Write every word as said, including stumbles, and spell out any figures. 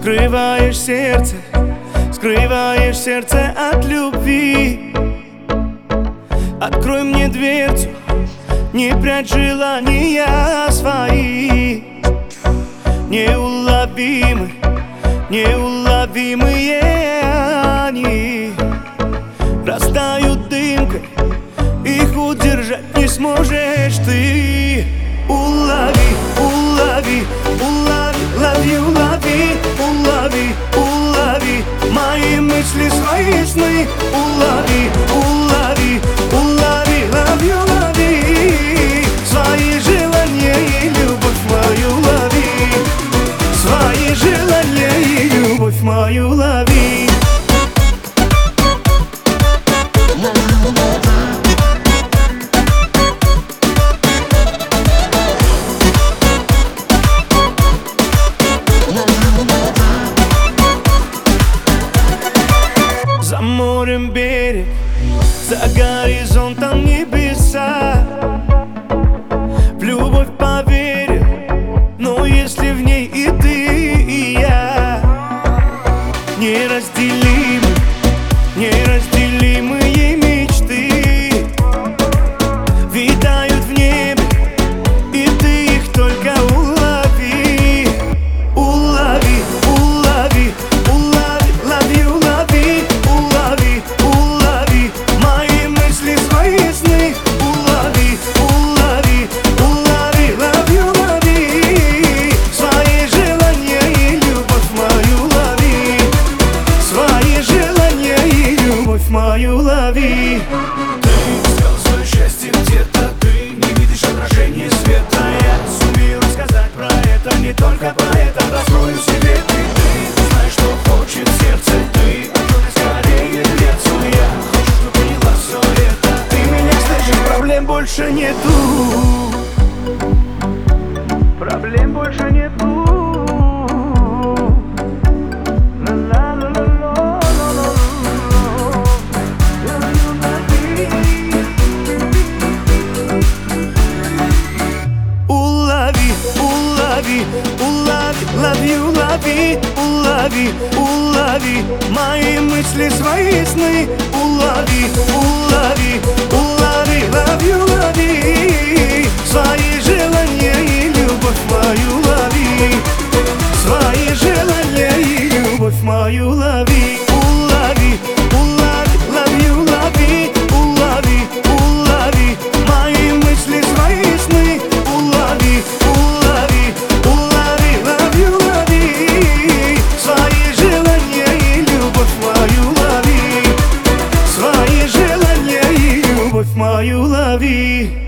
Скрываешь сердце, скрываешь сердце от любви. Открой мне дверцу, не прячь желания свои. Неуловимы, неуловимые они растают дымкой, их удержать не сможешь ты. Улови, улови, улови, лови, улови, улови, улови мои мысли, свои сны. Улови, улови, улови, лови, улови свои желания и любовь мою лови. Свои желания и любовь мою лови. За морем берег, за горизонтом небеса. В любовь поверил, но если в ней и ты, и я, неразделимы, неразделимые мечты витают в небе, и ты их только улови. Улови, улови, улови, лови, улови, улови, улови мои мысли, свои сны. Улови, улови, улови, лови, улови свои желания и любовь мою лови. Свои желания и любовь мою лови. Ты искал свое счастье где-то, ты не видишь отражения света. Я сумею рассказать про это, не только поэтам. Раскрою себе ты, ты знаешь, что хочет сердце. Ты открой скорее дверцу, я хочу, чтобы поняла все это. Ты меня слышишь, проблем больше нету. Проблем больше нету. Улови, улови, улови, лови, улови, улови, улови мои мысли, свои сны. Улови, улови, улови, лови, улови свои желания и любовь мою лови. Свои желания и любовь мою лови. Улови, улови, лови, улови, улови, улови мои мысли, свои сны. Улови, улови, улови, лови, улови свои желания и любовь мою лови. Свои желания и любовь мою лови.